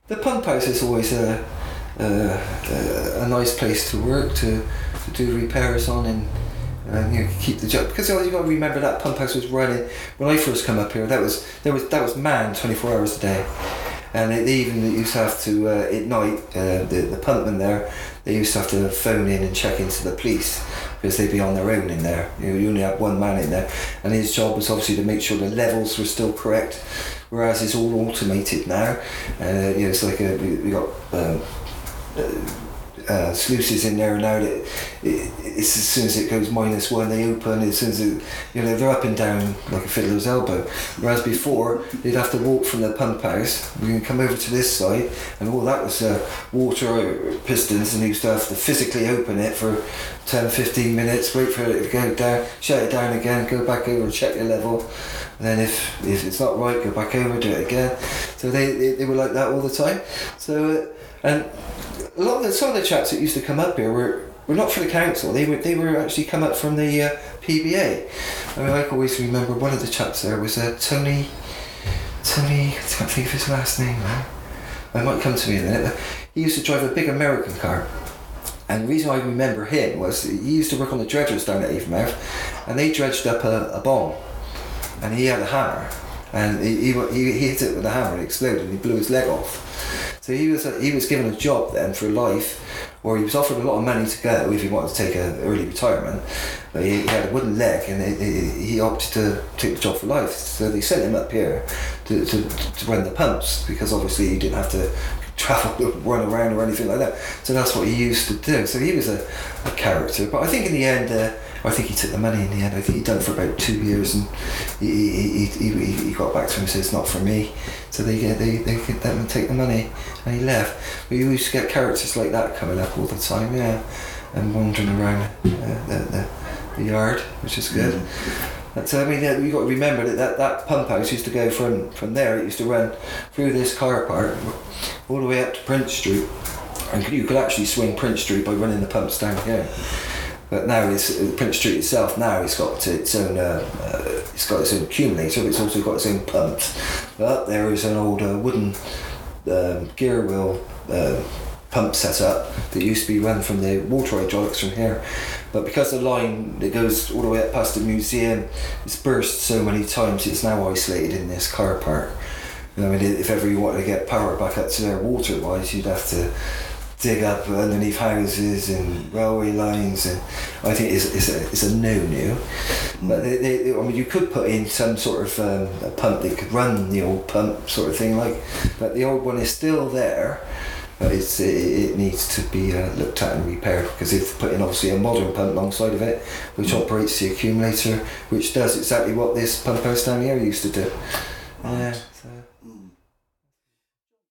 The pump house is always a nice place to work, to do repairs on, and you know, keep the job, because you've got to remember that pump house was running when I first come up here. That was manned 24 hours a day, and they even used to have to at night, the pumpmen there, they used to have to phone in and check into the police, because they'd be on their own in there. You only have one man in there, and his job was obviously to make sure the levels were still correct, whereas it's all automated now. You know, it's like we got sluices in there now that it's as soon as it goes -1 they open, as soon as it, you know, they're up and down like a fiddler's elbow, whereas before they'd have to walk from the pump house, you can come over to this side, and all that was water pistons, and you used to have to physically open it for 10-15 minutes, wait for it to go down, shut it down again, go back over and check your level, and then if it's not right, go back over, do it again. So they were like that all the time. So and some of the chaps that used to come up here were not for the council. They were actually come up from the PBA. I mean, I always remember one of the chaps there was Tony. I can't think of his last name now. It might come to me in a minute. He used to drive a big American car, and the reason I remember him was he used to work on the dredgers down at Avonmouth, and they dredged up a bomb, and he had a hammer, and he hit it with a hammer and it exploded, and he blew his leg off. So he was given a job then for life, or he was offered a lot of money to go if he wanted to take an early retirement, but he had a wooden leg, and he opted to take the job for life. So they sent him up here to run the pumps, because obviously he didn't have to travel, run around or anything like that. So that's what he used to do. So he was a character. But I think in the end, I think he took the money in the end. I think he'd done it for about 2 years, and he got back to him and said, it's not for me. So they let him take the money, and he left. But you used to get characters like that coming up all the time, yeah, and wandering around the yard, which is good. Mm-hmm. So I mean, you got to remember that pump house used to go from there. It used to run through this car park all the way up to Prince Street, and you could actually swing Prince Street by running the pumps down here. But now it's Prince Street itself. Now it's got its own accumulator, but it's also got its own pumps. But up there is an old wooden gear wheel pump set up that used to be run from the water hydraulics from here. But because the line that goes all the way up past the museum is burst so many times, it's now isolated in this car park. I mean, if ever you wanted to get power back up to there water-wise, you'd have to dig up underneath houses and railway lines, and I think it's a no-no. But I mean, you could put in some sort of a pump that could run the old pump sort of thing, but the old one is still there. But it needs to be looked at and repaired, because they've put in obviously a modern pump alongside of it, which operates the accumulator, which does exactly what this pump house down here used to do. Yeah. So